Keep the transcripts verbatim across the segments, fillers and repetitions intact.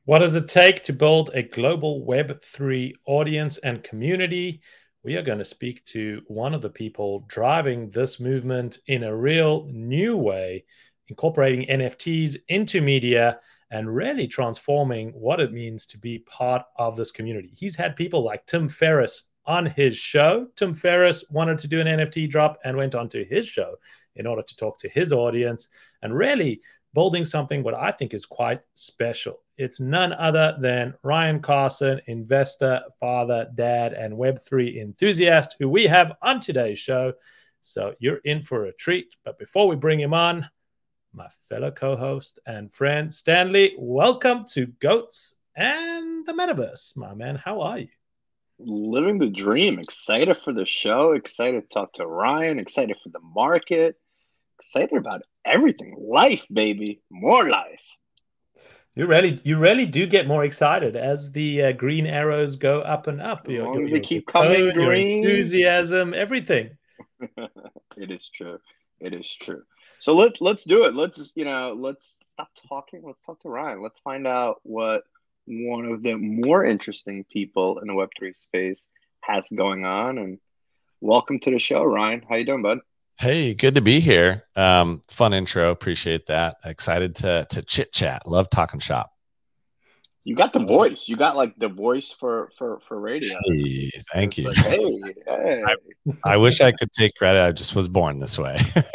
What does it take to build a global Web three audience and community? We are going to speak to one of the people driving this movement in a real new way, incorporating N F Ts into media and really transforming what it means to be part of this community. He's had people like Tim Ferriss on his show. Tim Ferriss wanted to do an N F T drop and went onto his show in order to talk to his audience and really building something what I think is quite special. It's none other than Ryan Carson, investor, father, dad, and Web three enthusiast, who we have on today's show. So you're in for a treat. But before we bring him on, my fellow co-host and friend, Stanley, welcome to Goats and the Metaverse. My man, how are you? Living the dream. Excited for the show. Excited to talk to Ryan. Excited for the market. Excited about everything. Life, baby. More life. You really, you really do get more excited as the uh, green arrows go up and up. As your, long your, as they your keep code, coming green. Your enthusiasm, everything. It is true. It is true. So let let's do it. Let's you know let's stop talking. Let's talk to Ryan. Let's find out what one of the more interesting people in the Web three space has going on. And welcome to the show, Ryan. How you doing, bud? Hey, good to be here. Um, fun intro. Appreciate that. Excited to to chit chat. Love talking shop. You got the voice. You got like the voice for for for radio. Hey, thank it's you. Like, hey, hey. I, I wish I could take credit. I just was born this way.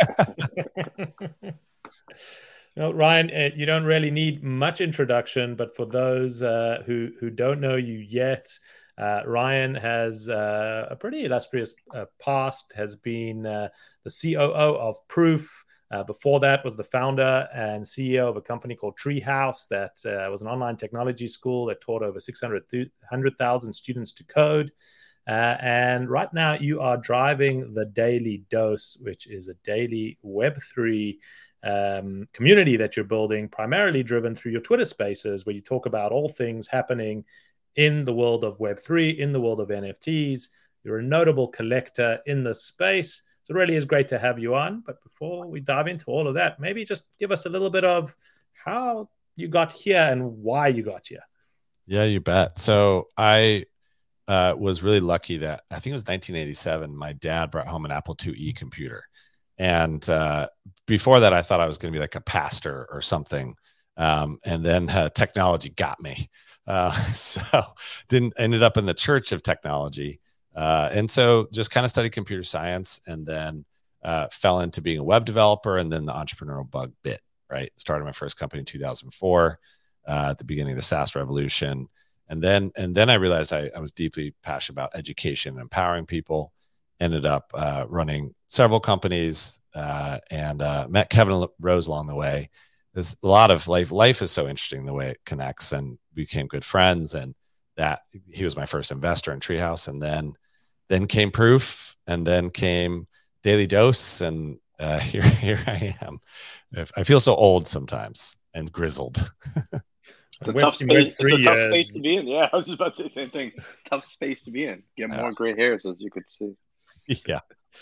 No, Ryan, uh, you don't really need much introduction, but for those uh, who who don't know you yet, uh, Ryan has uh, a pretty illustrious uh, past. Has been uh, the C O O of Proof. Uh, before that, was the founder and C E O of a company called Treehouse that uh, was an online technology school that taught over six hundred thousand students to code. Uh, and right now, you are driving the Daily Dose, which is a daily Web three um, community that you're building, primarily driven through your Twitter Spaces, where you talk about all things happening in the world of Web three, in the world of N F Ts. You're a notable collector in this space. So it really is great to have you on. But before we dive into all of that, maybe just give us a little bit of how you got here and why you got here. Yeah, you bet. So I uh, was really lucky that I think it was nineteen eighty-seven. My dad brought home an Apple two E computer. And uh, before that, I thought I was going to be like a pastor or something. Um, and then uh, technology got me. Uh, so didn't ended up in the church of technology. Uh, and so just kind of studied computer science and then uh, fell into being a web developer, and then the entrepreneurial bug bit, right? Started my first company in two thousand four uh, at the beginning of the SaaS revolution. And then and then I realized I, I was deeply passionate about education and empowering people. Ended up uh, running several companies uh, and uh, met Kevin Rose along the way. There's a lot of life. Life is so interesting the way it connects, and we became good friends. And that he was my first investor in Treehouse, and then Then came Proof, and then came Daily Dose, and uh, here, here I am. I feel so old sometimes and grizzled. It's a tough space. It's a tough space to be in. Yeah, I was just about to say the same thing. Tough space to be in. Get more yeah. gray hairs, as you could see. Yeah.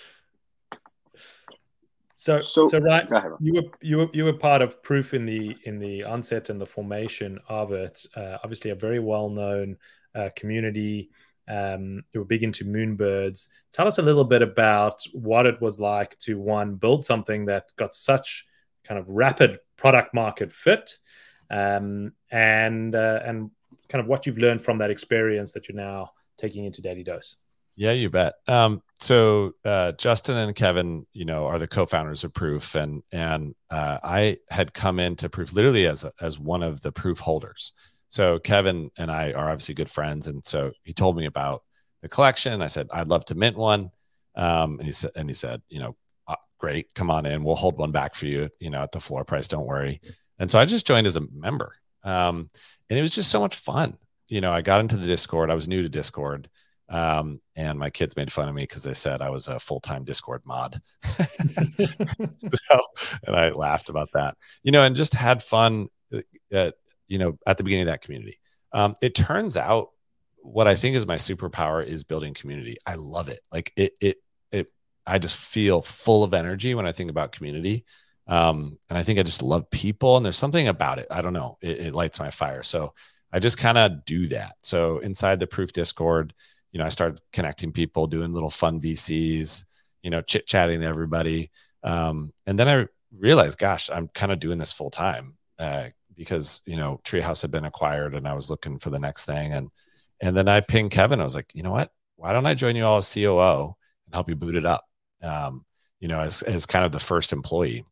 So, so, so right, you were you were you were part of Proof in the in the onset and the formation of it. Uh, obviously, a very well known uh, community. Um, you were big into Moonbirds. Tell us a little bit about what it was like to, one, build something that got such kind of rapid product market fit, um, and uh, and kind of what you've learned from that experience that you're now taking into Daily Dose. Yeah, you bet. Um, so uh, Justin and Kevin, you know, are the co-founders of Proof, and and uh, I had come into Proof literally as a, as one of the Proof holders. So Kevin and I are obviously good friends, and so he told me about the collection. I said I'd love to mint one, um, and he said, and he said, you know, uh, great, come on in, we'll hold one back for you, you know, at the floor price, don't worry. And so I just joined as a member, um, and it was just so much fun. You know, I got into the Discord. I was new to Discord, um, and my kids made fun of me because they said I was a full-time Discord mod. So, and I laughed about that, you know, and just had fun. Uh, you know, at the beginning of that community. Um, it turns out what I think is my superpower is building community. I love it. Like it, it, it, I just feel full of energy when I think about community. Um, and I think I just love people, and there's something about it. I don't know. It, it lights my fire. So I just kind of do that. So inside the Proof Discord, you know, I started connecting people, doing little fun V Cs, you know, chit chatting to everybody. Um, and then I realized, gosh, I'm kind of doing this full time uh, because, you know, Treehouse had been acquired and I was looking for the next thing. And, and then I pinged Kevin. I was like, you know what, why don't I join you all as C O O and help you boot it up? Um, you know, as, as kind of the first employee.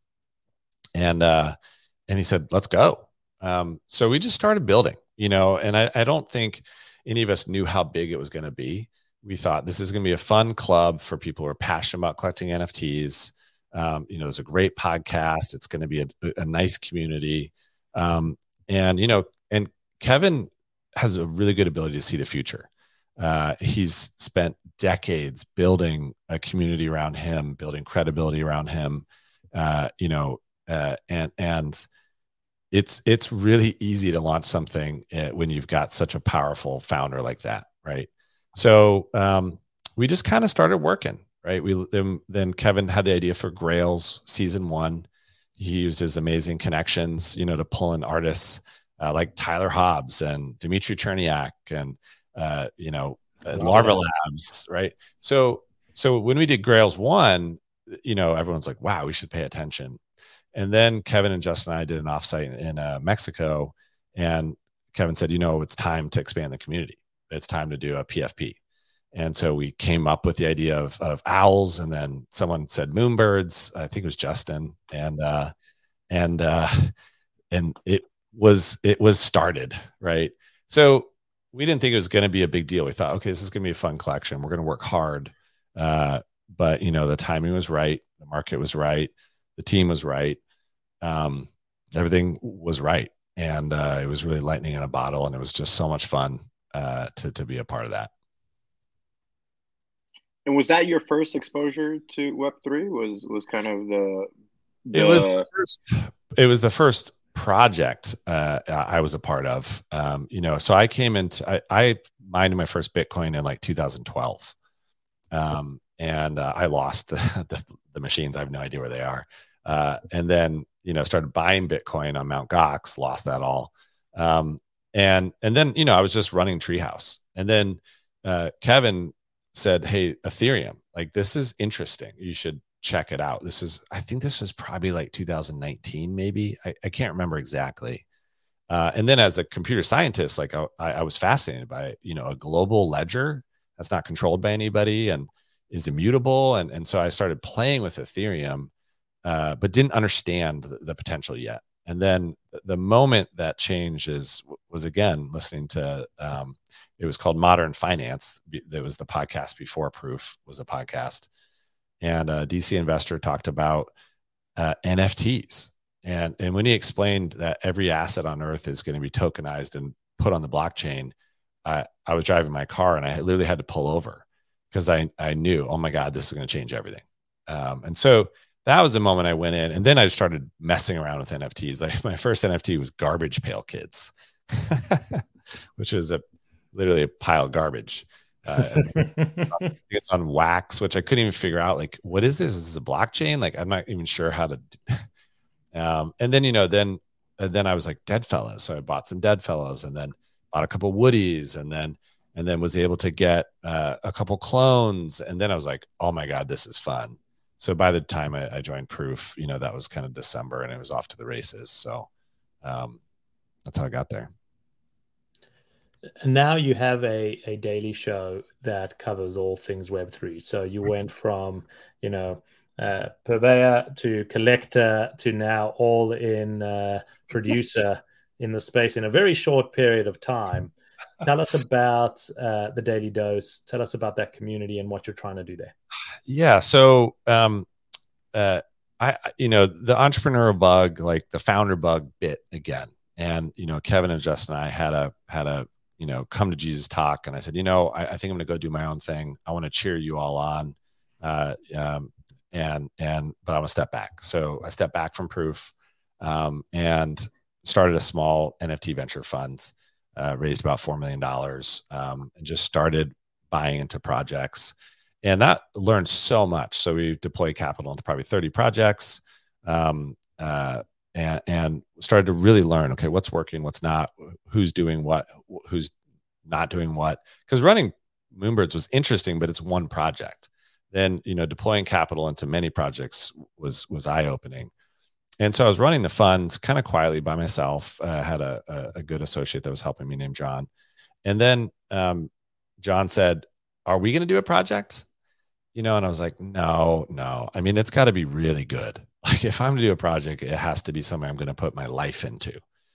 And, uh, and he said, let's go. Um, so we just started building, you know, and I, I don't think any of us knew how big it was going to be. We thought this is going to be a fun club for people who are passionate about collecting N F Ts. Um, you know, it's a great podcast. It's going to be a, a nice community. Um, and, you know, and Kevin has a really good ability to see the future. Uh, he's spent decades building a community around him, building credibility around him, uh, you know, uh, and, and it's, it's really easy to launch something when you've got such a powerful founder like that. Right. So, um, we just kind of started working, right. We, then, then Kevin had the idea for Grails season one. He used his amazing connections, you know, to pull in artists, uh, like Tyler Hobbs and Dimitri Cherniak and, uh, you know, uh, Larva Labs, right? So, so when we did Grails one, you know, everyone's like, wow, we should pay attention. And then Kevin and Justin and I did an offsite in uh, Mexico, and Kevin said, you know, it's time to expand the community. It's time to do a P F P. And so we came up with the idea of, of owls, and then someone said moonbirds. I think it was Justin, and uh, and uh, and it was it was started, right? So we didn't think it was going to be a big deal. We thought, okay, this is going to be a fun collection. We're going to work hard, uh, but you know, the timing was right, the market was right, the team was right, um, everything was right, and uh, it was really lightning in a bottle, and it was just so much fun uh, to to be a part of that. And was that your first exposure to Web three? Was was kind of the, the... It was the first. It was the first project uh, I was a part of. Um, you know, so I came into I, I mined my first Bitcoin in like two thousand twelve, um, and uh, I lost the, the the machines. I have no idea where they are. Uh, and then you know started buying Bitcoin on Mount Gox, lost that all. Um, and and then you know I was just running Treehouse, and then uh, Kevin said, hey, Ethereum, like this is interesting. You should check it out. This is, I think this was probably like two thousand nineteen, maybe. I, I can't remember exactly. Uh, and then as a computer scientist, like I, I was fascinated by, you know, a global ledger that's not controlled by anybody and is immutable. And, and so I started playing with Ethereum, uh, but didn't understand the, the potential yet. And then the moment that changed is, was again, listening to, um, it was called Modern Finance. That was the podcast before Proof was a podcast. And a D C investor talked about uh, N F Ts. And, and when he explained that every asset on earth is going to be tokenized and put on the blockchain, I, I was driving my car and I literally had to pull over because I, I knew, oh my God, this is going to change everything. Um, and so that was the moment I went in. And then I started messing around with N F Ts. Like my first N F T was Garbage Pail Kids, which is a literally a pile of garbage. Uh, it's on wax, which I couldn't even figure out. Like, what is this? Is this a blockchain? Like, I'm not even sure how to. Do. Um, and then you know, then and then I was like Deadfellows, so I bought some Deadfellows, and then bought a couple Woodies, and then and then was able to get uh, a couple clones, and then I was like, oh my God, this is fun. So by the time I, I joined Proof, you know, that was kind of December, and it was off to the races. So um, that's how I got there. And now you have a, a daily show that covers all things Web three. So you went from, you know, uh, purveyor to collector to now all in uh, producer in the space in a very short period of time. Tell us about uh, the Daily Dose. Tell us about that community and what you're trying to do there. Yeah. So, um, uh, I, you know, the entrepreneurial bug, like the founder bug bit again. And, you know, Kevin and Justin and I had a, had a, you know, come to Jesus talk. And I said, you know, I, I think I'm going to go do my own thing. I want to cheer you all on. Uh, um, and, and, but I want to step back. So I stepped back from Proof, um, and started a small N F T venture fund, uh, raised about four million dollars, um, and just started buying into projects. And that learned so much. So we deployed capital into probably thirty projects, um, uh, and, and started to really learn, okay, what's working, what's not, who's doing what, who's not doing what. Because running Moonbirds was interesting, but it's one project. Then, you know, deploying capital into many projects was was eye-opening. And so I was running the funds kind of quietly by myself. I uh, had a, a, a good associate that was helping me named John. And then um, John said, are we going to do a project? You know, and I was like, no, no. I mean, it's got to be really good. Like if I'm to do a project, it has to be something I'm going to put my life into.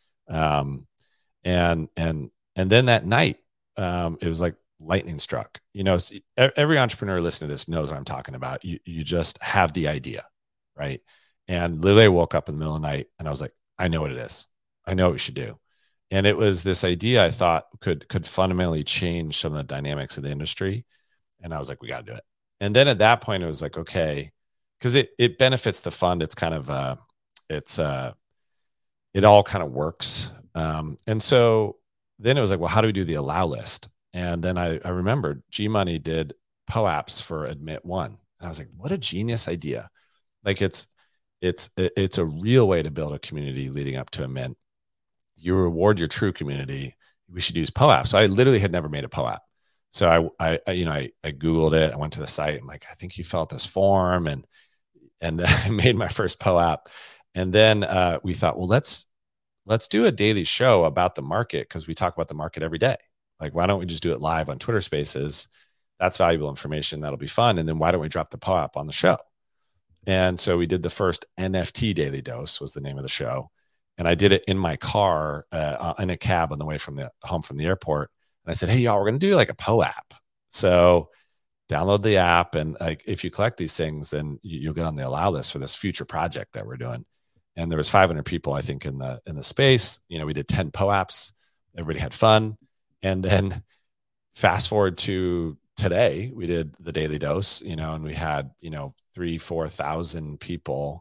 Um, and, and, and then that night, um, it was like lightning struck. You know, every entrepreneur listening to this knows what I'm talking about. You, you just have the idea, right? And literally I woke up in the middle of the night and I was like, I know what it is. I know what we should do. And it was this idea I thought could, could fundamentally change some of the dynamics of the industry. And I was like, we got to do it. And then at that point, it was like, okay, because it, it benefits the fund. It's kind of, uh, it's, uh, it all kind of works. Um, and so then it was like, well, how do we do the allow list? And then I, I remembered G Money did P O A Ps for Admit One. And I was like, what a genius idea. Like it's, it's, it's a real way to build a community leading up to a mint. You reward your true community. We should use P O A P. So I literally had never made a P O A P. So I, I, you know, I, I Googled it. I went to the site. I'm like, I think you fill out this form, and, and I made my first P O A P. And then uh, we thought, well, let's, let's do a daily show about the market. Cause we talk about the market every day. Like, why don't we just do it live on Twitter Spaces? That's valuable information. That'll be fun. And then why don't we drop the P O A P on the show? And so we did the first N F T Daily Dose was the name of the show. And I did it in my car, uh, in a cab on the way from the home from the airport. And I said, hey, y'all, we're going to do like a P O A P. So download the app. And like, if you collect these things, then you, you'll get on the allow list for this future project that we're doing. And there was five hundred people, I think, in the, in the space. You know, we did ten P O A Ps. Everybody had fun. And then fast forward to today, we did the Daily Dose, you know, and we had, you know, three, four thousand people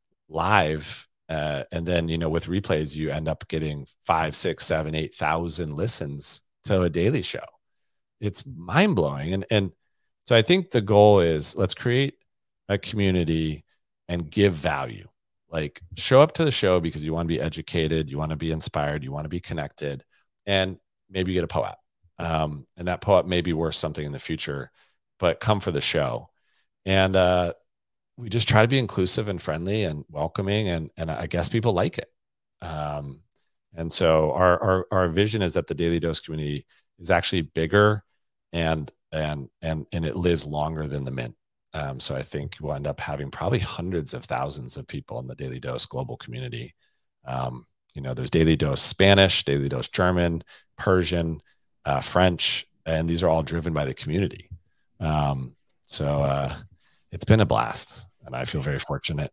live. Uh, and then, you know, with replays, you end up getting five, six, seven, eight thousand listens to a daily show. It's mind blowing. And, and so I think the goal is let's create a community and give value. Like show up to the show because you want to be educated, you want to be inspired, you want to be connected, and maybe you get a P O A P. Um, and that P O A P may be worth something in the future, but come for the show. And, uh, we just try to be inclusive and friendly and welcoming. And, and I guess people like it. Um, and so our, our, our vision is that the Daily Dose community is actually bigger and, and, and, and it lives longer than the mint. Um, so I think we'll end up having probably hundreds of thousands of people in the Daily Dose global community. Um, you know, there's Daily Dose Spanish, Daily Dose German, Persian, uh, French, and these are all driven by the community. Um, so, uh, it's been a blast, and I feel very fortunate.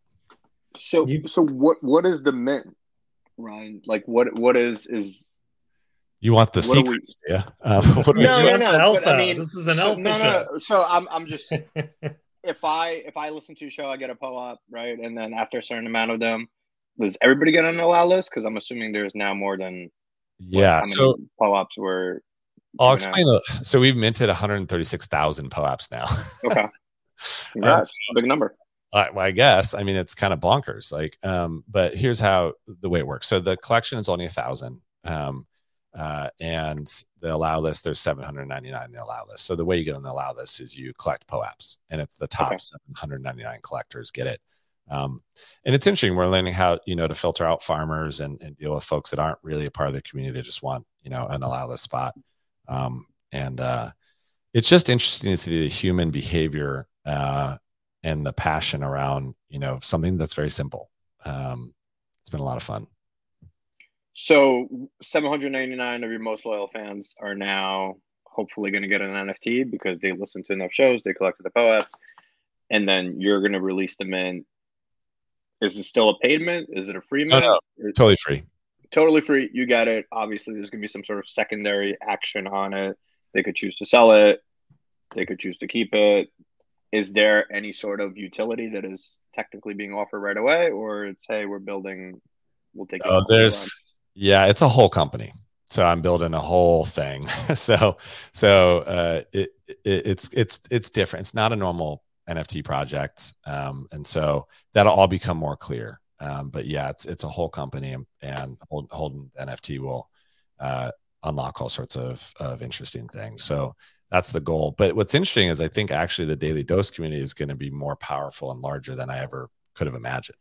So, so what, what is the mint, Ryan? Like, what, what is, is you want the secrets? We, yeah. Um, what no, no, no. Alpha. But, I mean, this is an so, alpha no, show. no. So I'm, I'm just, if I, if I listen to a show, I get a P O A P, right? And then after a certain amount of them, does everybody get on the allow list? Because I'm assuming there's now more than, yeah. What, so P O A Ps were. I'll explain. The, so we've minted one hundred thirty-six thousand P O A Ps now. Okay. That's a big number. I, well, I guess. I mean, it's kind of bonkers. Like, um, but here's how the way it works. So the collection is only a thousand, um, uh, and the allow list there's seven hundred ninety-nine in the allow list. So the way you get on the allow list is you collect P O A Ps, and it's the top okay. seven hundred ninety-nine collectors get it. Um, and it's interesting. We're learning how you know to filter out farmers and, and deal with folks that aren't really a part of the community. They just want you know an allow list spot, um, and uh, it's just interesting to see the human behavior. Uh, and the passion around, you know, something that's very simple. Um, it's been a lot of fun. So seven hundred ninety-nine of your most loyal fans are now hopefully going to get an N F T because they listened to enough shows, they collected the P O A Ps, and then you're going to release them in. Is it still a paid mint? Is it a free mint? No, no, totally free. Totally free. You got it. Obviously, there's going to be some sort of secondary action on it. They could choose to sell it. They could choose to keep it. Is there any sort of utility that is technically being offered right away, or it's, hey, we're building, we'll take it. Oh, there's, yeah, it's a whole company. So I'm building a whole thing. so, so uh, it, it it's it's it's different. It's not a normal N F T project, um, and so that'll all become more clear. Um, but yeah, it's it's a whole company, and, and hold, holding N F T will uh, unlock all sorts of of interesting things. So that's the goal. But what's interesting is I think actually the Daily Dose community is going to be more powerful and larger than I ever could have imagined.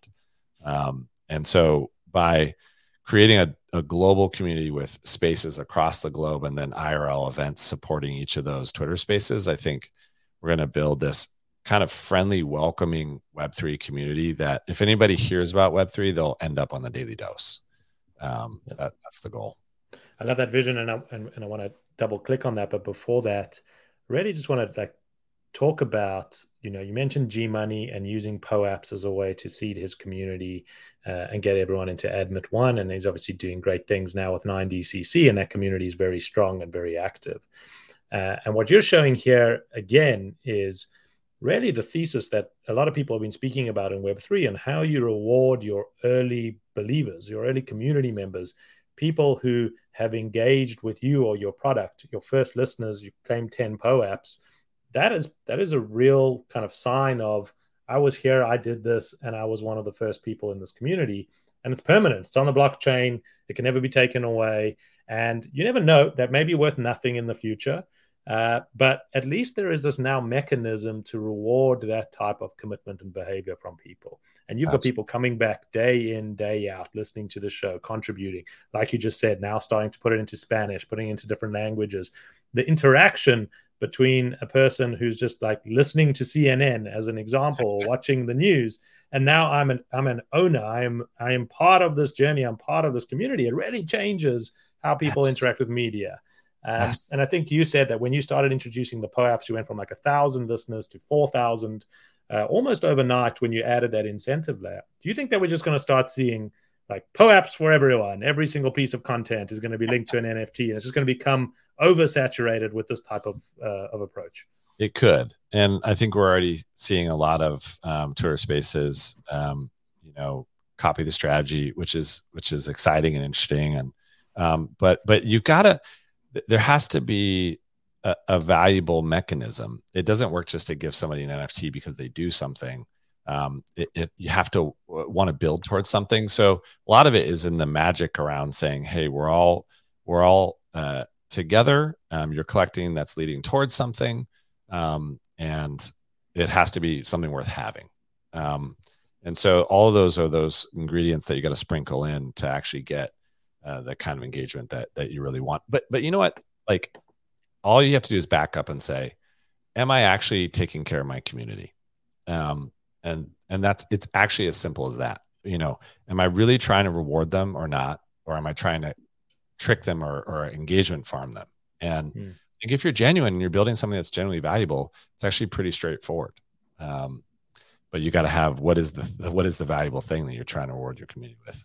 Um, and so by creating a, a global community with spaces across the globe and then I R L events supporting each of those Twitter spaces, I think we're going to build this kind of friendly, welcoming Web three community that if anybody hears about Web three, they'll end up on the Daily Dose. Um, that, that's the goal. I love that vision, and I, and, and I want to double click on that. But before that, really just want to like talk about, you know, you mentioned G Money and using POAPs as a way to seed his community uh, and get everyone into Admit One. And he's obviously doing great things now with nine D C C, and that community is very strong and very active. Uh, and what you're showing here again is really the thesis that a lot of people have been speaking about in Web three, and how you reward your early believers, your early community members, people who have engaged with you or your product, your first listeners. You claim ten POAPs. That is that is a real kind of sign of, I was here, I did this, and I was one of the first people in this community. And it's permanent. It's on the blockchain. It can never be taken away. And you never know, that may be worth nothing in the future. Uh, but at least there is this now mechanism to reward that type of commitment and behavior from people. And you've Absolutely. Got people coming back day in, day out, listening to the show, contributing. Like you just said, now starting to put it into Spanish, putting it into different languages. The interaction between a person who's just like listening to C N N as an example, or watching the news, and now I'm an I'm an owner. I am I am part of this journey. I'm part of this community. It really changes how people yes. interact with media. Um, yes. And I think you said that when you started introducing the POAPs, you went from like a thousand listeners to four thousand uh, almost overnight when you added that incentive layer. Do you think that we're just going to start seeing like POAPs for everyone? Every single piece of content is going to be linked to an N F T, and it's just going to become oversaturated with this type of uh, of approach? It could. And I think we're already seeing a lot of um, Twitter spaces, um, you know, copy the strategy, which is which is exciting and interesting. And um, but but you've got to, there has to be a, a valuable mechanism. It doesn't work just to give somebody an N F T because they do something. Um, it, it, you have to want to build towards something. So a lot of it is in the magic around saying, hey, we're all we're all uh, together. Um, you're collecting, that's leading towards something. Um, and it has to be something worth having. Um, and so all of those are those ingredients that you got to sprinkle in to actually get uh, the kind of engagement that that you really want. But but you know what? Like, all you have to do is back up and say, am I actually taking care of my community? Um, and and that's, it's actually as simple as that. You know, am I really trying to reward them or not? Or am I trying to trick them or, or engagement farm them? And mm. I think if you're genuine and you're building something that's genuinely valuable, it's actually pretty straightforward. Um, but you got to have, what is the what is the valuable thing that you're trying to reward your community with?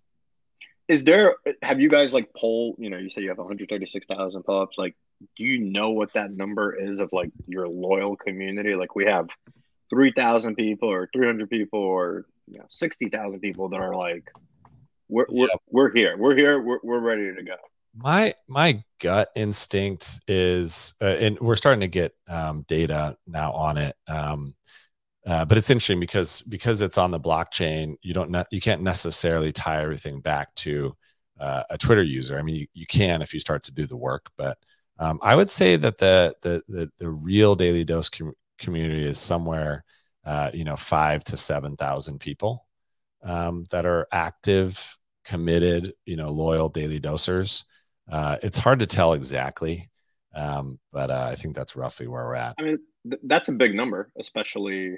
Is there, have you guys like poll, you know, you said you have one hundred thirty-six thousand pull-ups. Like, do you know what that number is of like your loyal community? Like, we have three thousand people or three hundred people or, you know, sixty thousand people that are like, we're, we're, yeah. we're here, we're here, we're, we're ready to go. My my gut instinct is, uh, and we're starting to get um, data now on it, um, uh, but it's interesting because because it's on the blockchain. You don't ne- you can't necessarily tie everything back to uh, a Twitter user. I mean, you, you can if you start to do the work, but um, I would say that the the the, the real Daily Dose com- community is somewhere, uh, you know, five to seven thousand people um, that are active, committed, you know, loyal Daily Dosers. Uh, it's hard to tell exactly, um, but uh, I think that's roughly where we're at. I mean, th- that's a big number, especially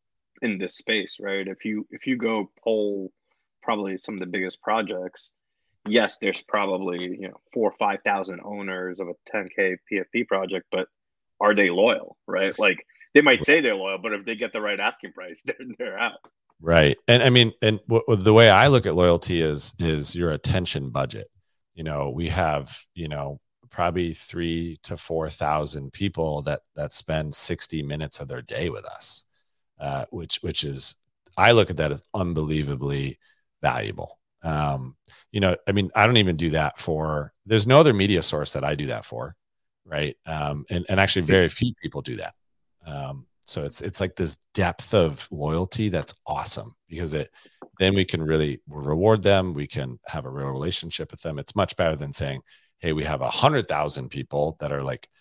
in this space, right? If you if you go poll probably some of the biggest projects, yes, there's probably, you know, four or five thousand owners of a ten K P F P project, but are they loyal, right? Like, they might say they're loyal, but if they get the right asking price, they're they're out. Right, and I mean, and w- the way I look at loyalty is is your attention budget. You know, we have, you know, probably three to four thousand people that that spend sixty minutes of their day with us, uh, which which is, I look at that as unbelievably valuable. Um, you know, I mean, I don't even do that for. There's no other media source that I do that for, right? Um, and and actually, very few people do that. Um, so it's it's like this depth of loyalty that's awesome because it then we can really reward them. We can have a real relationship with them. It's much better than saying, hey, we have a hundred thousand people that are like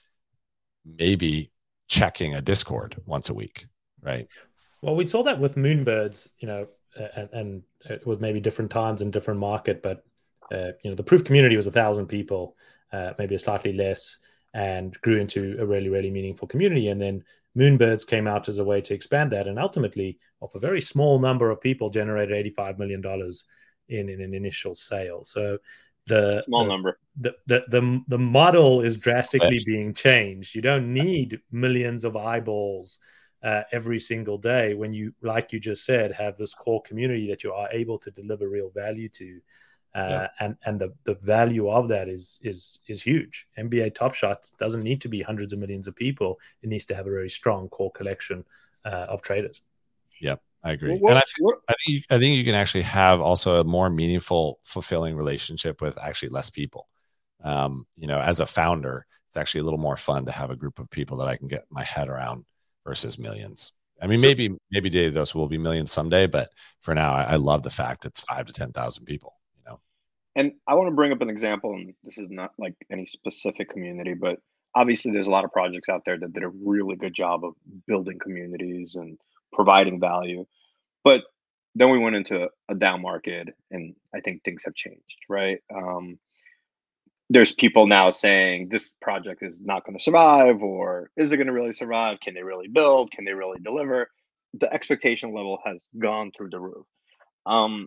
maybe checking a Discord once a week, right? Well, we saw that with Moonbirds, you know, and, and it was maybe different times and different market, but uh, you know, the Proof community was a thousand people, uh, maybe a slightly less, and grew into a really, really meaningful community. And then Moonbirds came out as a way to expand that, and ultimately, off a very small number of people, generated eighty-five million dollars in, in an initial sale. So the small the, number, the, the the the model is drastically being changed. You don't need millions of eyeballs uh, every single day when you, like you just said, have this core community that you are able to deliver real value to. Uh, yeah. and and the, the value of that is is is huge. N B A Top Shot doesn't need to be hundreds of millions of people. It needs to have a very strong core collection uh, of traders. Yep, I agree. What, and I, what, I think I think you can actually have also a more meaningful, fulfilling relationship with actually less people. Um, you know, as a founder, it's actually a little more fun to have a group of people that I can get my head around versus millions. I mean, maybe maybe Daily Dose will be millions someday, but for now, I, I love the fact it's five to ten thousand people. And I want to bring up an example, and this is not like any specific community, but obviously there's a lot of projects out there that did a really good job of building communities and providing value. But then we went into a down market, and I think things have changed, right? Um, there's people now saying this project is not going to survive, or is it going to really survive? Can they really build? Can they really deliver? The expectation level has gone through the roof. Um,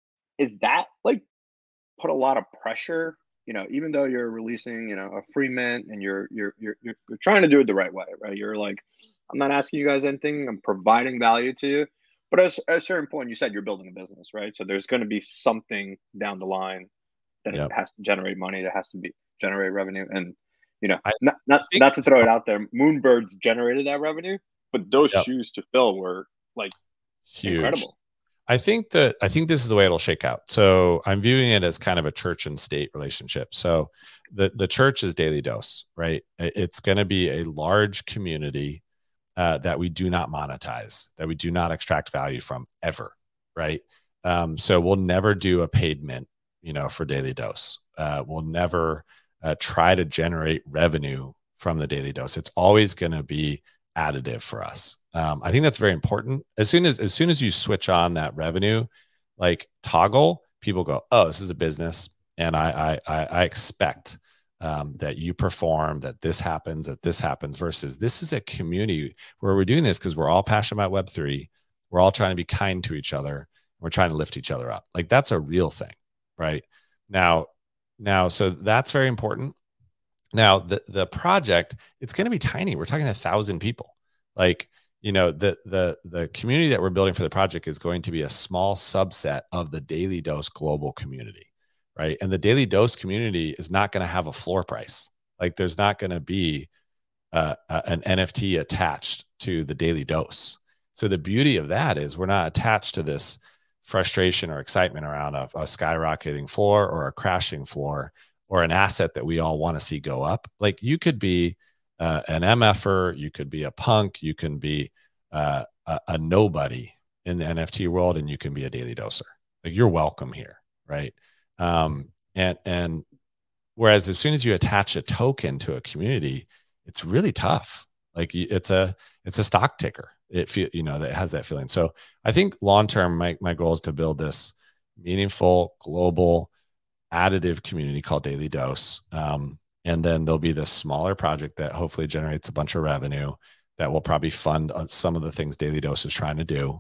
is that like put a lot of pressure, you know, even though you're releasing, you know, a free mint and you're, you're, you're, you're, you're trying to do it the right way, right? You're like, I'm not asking you guys anything. I'm providing value to you. But at a certain point, you said you're building a business, right? So there's going to be something down the line that yep. has to generate money, that has to be generate revenue. And, you know, I, not, not, think, not to throw it out there, Moonbirds generated that revenue, but those yep. shoes to fill were like huge. Incredible. I think that I think this is the way it'll shake out. So I'm viewing it as kind of a church and state relationship. So the, the church is Daily Dose, right? It's going to be a large community uh, that we do not monetize, that we do not extract value from ever, right? Um, so we'll never do a paid mint, you know, for Daily Dose. Uh, we'll never uh, try to generate revenue from the Daily Dose. It's always going to be additive for us. Um, I think that's very important. As soon as as soon as you switch on that revenue, like toggle, people go, "Oh, this is a business, and I I I expect um, that you perform, that this happens, that this happens." Versus this is a community where we're doing this because we're all passionate about Web three. We're all trying to be kind to each other. We're trying to lift each other up. Like that's a real thing, right? Now, now, so that's very important. Now, the the project, it's going to be tiny. We're talking a thousand people. Like, you know, the the the community that we're building for the project is going to be a small subset of the Daily Dose global community, right? And the Daily Dose community is not going to have a floor price. Like, there's not going to be uh, uh, an N F T attached to the Daily Dose. So the beauty of that is we're not attached to this frustration or excitement around a, a skyrocketing floor or a crashing floor, or an asset that we all want to see go up. Like you could be uh, an M F-er, you could be a punk, you can be uh, a, a nobody in the N F T world, and you can be a Daily Doser. Like you're welcome here, right? Um, and and whereas as soon as you attach a token to a community, it's really tough. Like it's a it's a stock ticker. It feel you know that has that feeling. So I think long term, my my goal is to build this meaningful global additive community called Daily Dose. Um, and then there'll be this smaller project that hopefully generates a bunch of revenue that will probably fund some of the things Daily Dose is trying to do.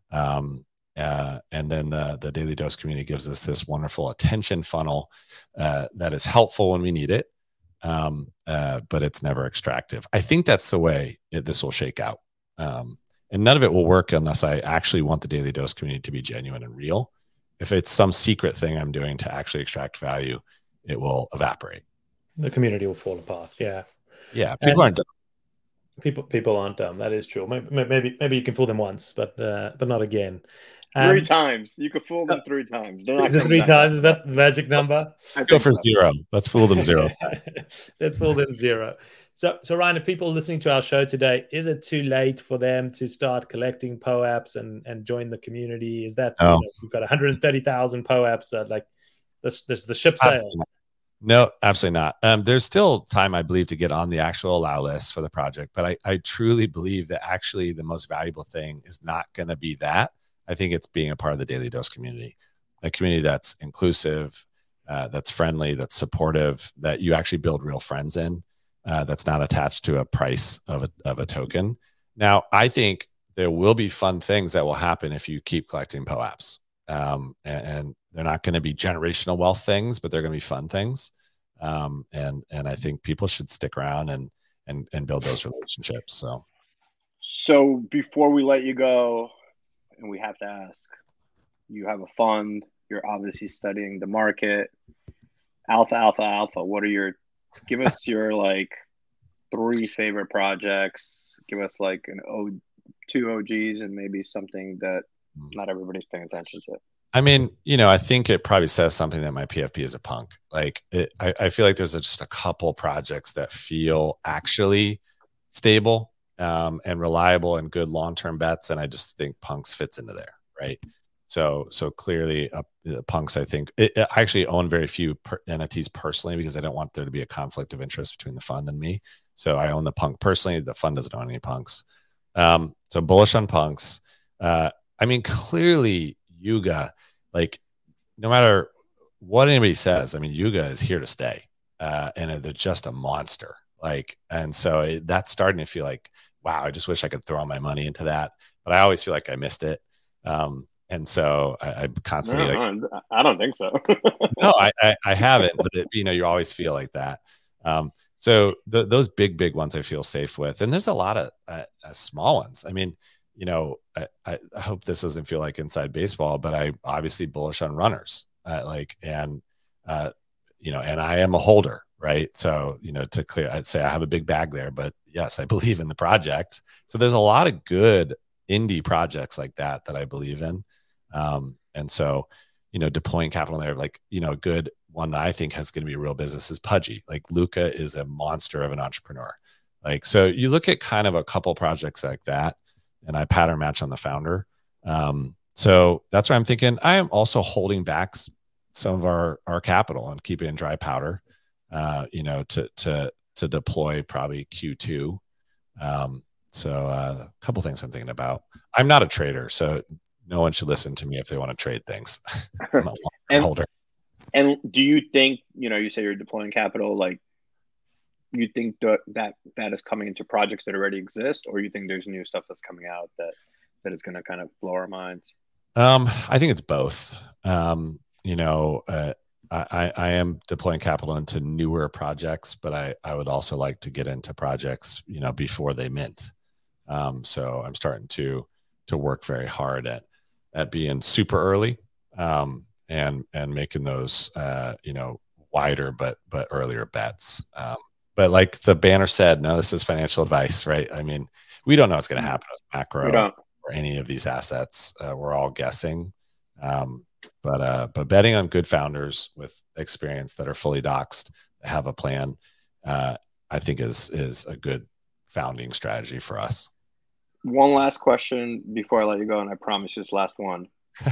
Um, uh, and then the, the Daily Dose community gives us this wonderful attention funnel uh, that is helpful when we need it, um, uh, but it's never extractive. I think that's the way it, this will shake out. Um, and none of it will work unless I actually want the Daily Dose community to be genuine and real. If it's some secret thing I'm doing to actually extract value, it will evaporate. The community will fall apart. Yeah. Yeah. People and aren't dumb. People, people aren't dumb. That is true. Maybe, maybe, maybe you can fool them once, but, uh, but not again. Three um, times. You could fool them three times. Is it three times? Is that the magic number? Let's go for zero. Let's fool them zero. Let's fold in zero. So, so Ryan, if people listening to our show today, is it too late for them to start collecting P O A Ps and, and join the community? Is that, No. you know, you've got one hundred thirty thousand P O A Ps that like this, this the ship sail? Absolutely no, absolutely not. Um, there's still time, I believe, to get on the actual allow list for the project, but I, I truly believe that actually the most valuable thing is not going to be that. I think it's being a part of the Daily Dose community, a community that's inclusive, uh, that's friendly, that's supportive, that you actually build real friends in, uh, that's not attached to a price of a, of a token. Now, I think there will be fun things that will happen if you keep collecting P O A Ps. Um, and, and they're not going to be generational wealth things, but they're going to be fun things. Um, and, and I think people should stick around and, and, and build those relationships. So, so before we let you go, and we have to ask, you have a fund, you're obviously studying the market, alpha, alpha, alpha. What are your, give us your like three favorite projects. Give us like an O, two O Gs and maybe something that not everybody's paying attention to. I mean, you know, I think it probably says something that my P F P is a punk. Like, it, I, I feel like there's a, just a couple projects that feel actually stable um, and reliable and good long-term bets, and I just think Punks fits into there, right? So, so clearly, uh, Punks, I think, it, it, I actually own very few per- N F Ts personally because I don't want there to be a conflict of interest between the fund and me. So, I own the Punk personally. The fund doesn't own any Punks. Um, so, bullish on Punks. Uh, I mean, clearly, Yuga, like no matter what anybody says, I mean, Yuga is here to stay, uh, and they're just a monster. Like, and so it, that's starting to feel like, wow, I just wish I could throw all my money into that, but I always feel like I missed it. Um, and so I, I constantly, no, like, I don't think so. no, I, I, I haven't, but it, you know, you always feel like that. Um, so the, those big, big ones I feel safe with, and there's a lot of uh, uh, small ones. I mean, you know, I, I hope this doesn't feel like inside baseball, but I obviously bullish on runners, uh, like, and, uh, you know, and I am a holder, right? So, you know, to clear, I'd say I have a big bag there, but yes, I believe in the project. So there's a lot of good indie projects like that, that I believe in. Um, and so, you know, deploying capital there, like, you know, a good one that I think has going to be a real business is Pudgy. Like Luca is a monster of an entrepreneur. Like, so you look at kind of a couple projects like that, and I pattern match on the founder. Um, so that's why I'm thinking I am also holding back some of our, our capital and keep it in dry powder, uh, you know, to, to, to deploy probably Q two. Um, so uh, a couple things I'm thinking about. I'm not a trader, so no one should listen to me if they want to trade things. I'm a and, holder. And do you think, you know, you say you're deploying capital, like, you think that, that that is coming into projects that already exist, or you think there's new stuff that's coming out that that is going to kind of blow our minds? Um, I think it's both. Um, you know, uh, I, I am deploying capital into newer projects, but I, I would also like to get into projects, you know, before they mint. Um, so I'm starting to to work very hard at at being super early um, and and making those uh, you know, wider but but earlier bets. Um, But like the banner said, no, this is financial advice, right? I mean, we don't know what's going to happen with macro or any of these assets. Uh, we're all guessing. Um, but uh, but betting on good founders with experience that are fully doxed, that have a plan, uh, I think is is a good founding strategy for us. One last question before I let you go, and I promise you this last one.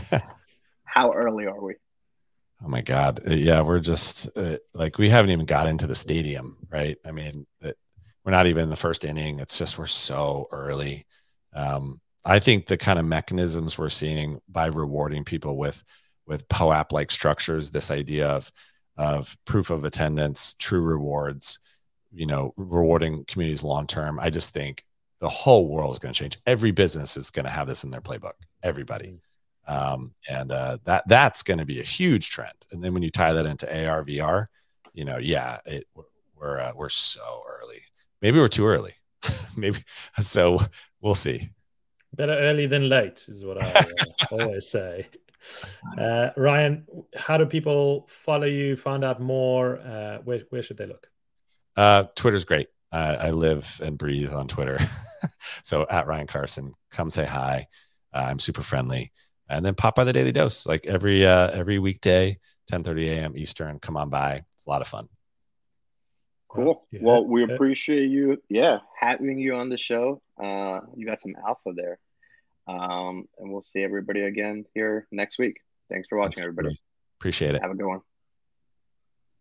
How early are we? Oh my God. Yeah, we're just uh, like, we haven't even got into the stadium, right? I mean, it, we're not even in the first inning. It's just, we're so early. Um, I think the kind of mechanisms we're seeing by rewarding people with, with P O A P-like structures, this idea of, of proof of attendance, true rewards, you know, rewarding communities long-term. I just think the whole world is going to change. Every business is going to have this in their playbook, everybody. Um, and uh, that that's going to be a huge trend. And then when you tie that into A R, V R, you know, yeah, it, we're uh, we're so early. Maybe we're too early. Maybe so. We'll see. Better early than late is what I uh, always say. Uh, Ryan, how do people follow you? Find out more? Uh, where where should they look? Uh, Twitter's great. Uh, I live and breathe on Twitter. So at Ryan Carson, come say hi. Uh, I'm super friendly. And then pop by the Daily Dose, like every uh, every weekday, ten thirty a.m. Eastern. Come on by. It's a lot of fun. Cool. Yeah. Well, we appreciate you. Yeah, having you on the show. Uh, you got some alpha there. Um, and we'll see everybody again here next week. Thanks for watching, everybody. Appreciate it. Have a good one.